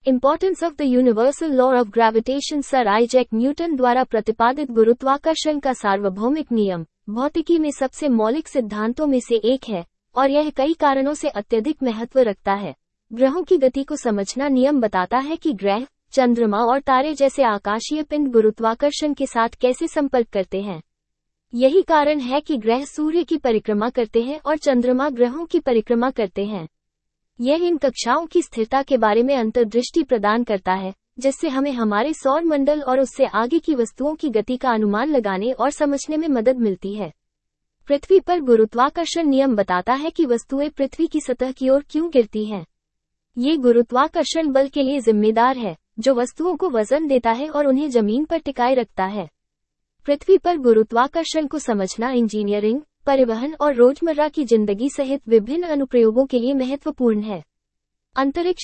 Importance of the universal law of gravitation. Sir Isaac Newton द्वारा प्रतिपादित गुरुत्वाकर्षण का सार्वभौमिक नियम भौतिकी में सबसे मौलिक सिद्धांतों में से एक है और यह कई कारणों से अत्यधिक महत्व रखता है। ग्रहों की गति को समझना नियम बताता है कि ग्रह, चंद्रमा और तारे जैसे आकाशीय पिंड गुरुत्वाकर्षण के साथ कैसे संपर्क करते हैं। यही कारण है कि ग्रह सूर्य की परिक्रमा करते हैं और चंद्रमा ग्रहों की परिक्रमा करते हैं। यह इन कक्षाओं की स्थिरता के बारे में अंतर्दृष्टि प्रदान करता है, जिससे हमें हमारे सौर मंडल और उससे आगे की वस्तुओं की गति का अनुमान लगाने और समझने में मदद मिलती है। पृथ्वी पर गुरुत्वाकर्षण नियम बताता है कि वस्तुएं पृथ्वी की सतह की ओर क्यों गिरती हैं। ये गुरुत्वाकर्षण बल के लिए जिम्मेदार है, जो वस्तुओं को वजन देता है और उन्हें जमीन पर टिकाए रखता है। पृथ्वी पर गुरुत्वाकर्षण को समझना इंजीनियरिंग, परिवहन और रोजमर्रा की जिंदगी सहित विभिन्न अनुप्रयोगों के लिए महत्वपूर्ण है। अंतरिक्ष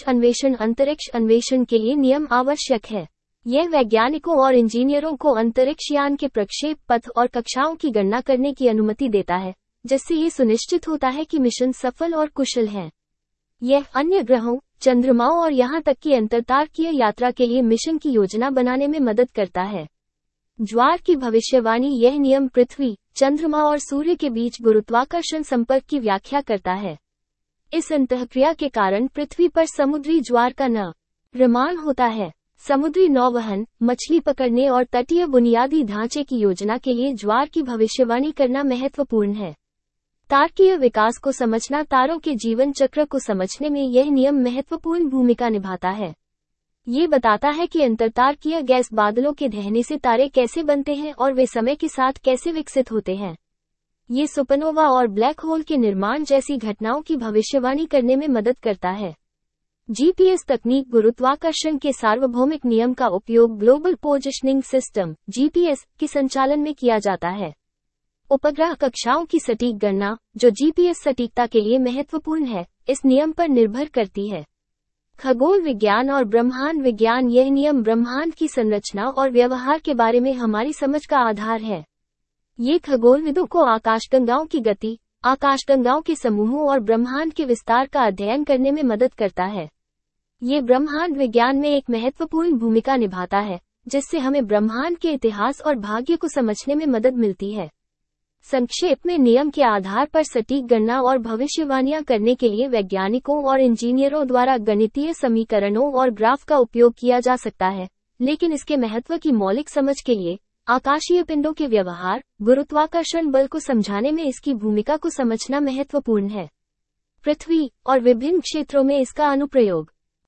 अन्वेषण के लिए नियम आवश्यक है। यह वैज्ञानिकों और इंजीनियरों को अंतरिक्ष यान के प्रक्षेप पथ और कक्षाओं की गणना करने की अनुमति देता है, जिससे ये सुनिश्चित होता है कि मिशन सफल और कुशल हैं। यह अन्य ग्रहों, चंद्रमाओं और यहां तक कि अंतरतारकीय यात्रा के लिए मिशन की योजना बनाने में मदद करता है। ज्वार की भविष्यवाणी। यह नियम पृथ्वी, चंद्रमा और सूर्य के बीच गुरुत्वाकर्षण संपर्क की व्याख्या करता है। इस अंतःक्रिया के कारण पृथ्वी पर समुद्री ज्वार का निर्माण होता है। समुद्री नौवहन, मछली पकड़ने और तटीय बुनियादी ढांचे की योजना के लिए ज्वार की भविष्यवाणी करना महत्वपूर्ण है। तारकीय विकास को समझना। तारों के जीवन चक्र को समझने में यह नियम महत्वपूर्ण भूमिका निभाता है। ये बताता है कि अंतरतारकीय गैस बादलों के ढहने से तारे कैसे बनते हैं और वे समय के साथ कैसे विकसित होते हैं। ये सुपरनोवा और ब्लैक होल के निर्माण जैसी घटनाओं की भविष्यवाणी करने में मदद करता है। जीपीएस तकनीक। गुरुत्वाकर्षण के सार्वभौमिक नियम का उपयोग ग्लोबल पोजिशनिंग सिस्टम (जीपीएस) के संचालन में किया जाता है। उपग्रह कक्षाओं की सटीक गणना, जो जीपीएस सटीकता के लिए महत्वपूर्ण है, इस नियम पर निर्भर करती है। खगोल विज्ञान और ब्रह्मांड विज्ञान। यह नियम ब्रह्मांड की संरचना और व्यवहार के बारे में हमारी समझ का आधार है। ये खगोलविदों को आकाशगंगाओं की गति, आकाशगंगाओं के समूहों और ब्रह्मांड के विस्तार का अध्ययन करने में मदद करता है। ये ब्रह्मांड विज्ञान में एक महत्वपूर्ण भूमिका निभाता है, जिससे हमें ब्रह्मांड के इतिहास और भाग्य को समझने में मदद मिलती है। संक्षेप में, नियम के आधार पर सटीक गणना और भविष्यवाणियां करने के लिए वैज्ञानिकों और इंजीनियरों द्वारा गणितीय समीकरणों और ग्राफ का उपयोग किया जा सकता है, लेकिन इसके महत्व की मौलिक समझ के लिए आकाशीय पिंडों के व्यवहार, गुरुत्वाकर्षण बल को समझाने में इसकी भूमिका को समझना महत्वपूर्ण है। पृथ्वी और विभिन्न क्षेत्रों में इसका अनुप्रयोग।